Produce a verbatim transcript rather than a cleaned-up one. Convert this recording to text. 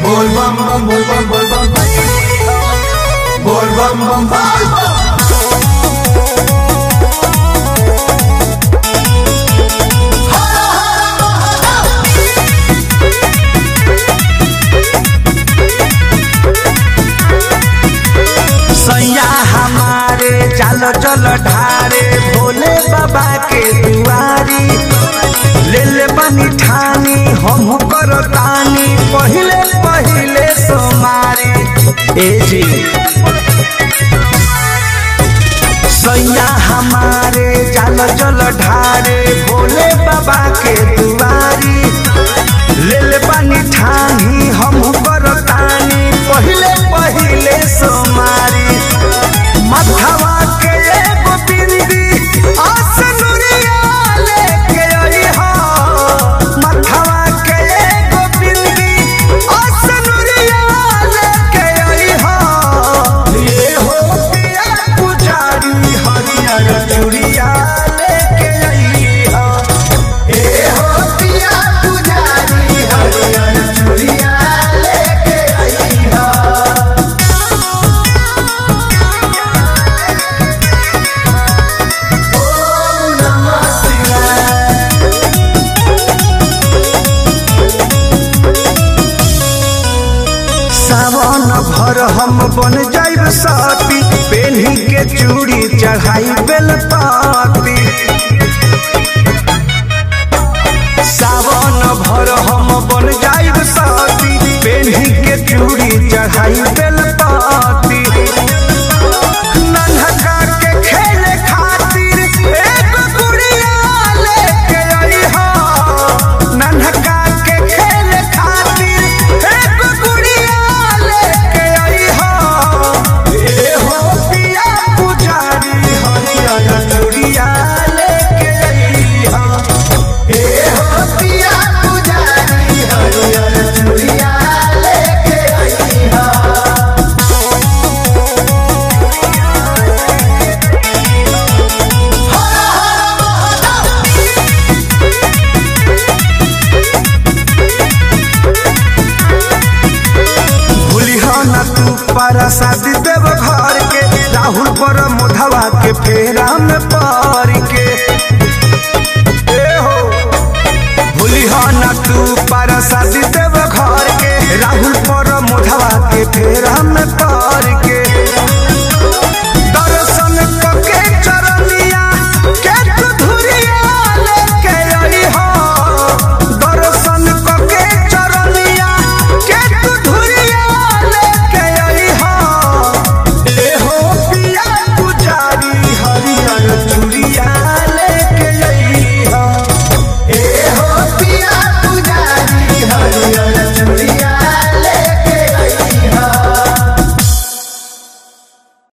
बोल बम बम बोल बम बोल बम बोल बम बम बोल बम। सैया हमारे चलो चलो ढारे भोले बाबा के दुआरी ले ले बनी ठानी हम करतानी पहिले पहिले सोमारी ए जी। सैया हमारे चलो चलो ढारे भोले बाबा के दुआरी ले ले बनी ठानी हम करतानी पहिले पहिले सोमारी। मथवा के एगो बिंदी आसनुरिया लेके आई हो, मथवा के एगो बिंदी आसनुरिया लेके आई हो। ये हो पिया पुजारी हरियर चूड़िया लेके आई हो। ये हो पिया पुजारी हरियर चूड़िया लेके आई हो। सावन भर हम बन जाइब साथी पेन्ही के चूड़ी चढ़ाई बेलपाती। सावन भर हम बन जाइब साथी पेन्ही के चूड़ी चढ़ाई बेलपाती। नन्हका के खेले खातिर एक गुड़िया लेके आई हो, नन्हका के खेले खातिर एक गुड़िया लेके आई हो। ए हो पिया पुजारी हरियर चूड़िया लेके आई हो। ए हो पिया पुजारी हरियर चूड़िया लेके आई हो। भूलिहा न तू प्रसाद देव घर के राहुल पर मोधवा के फेरा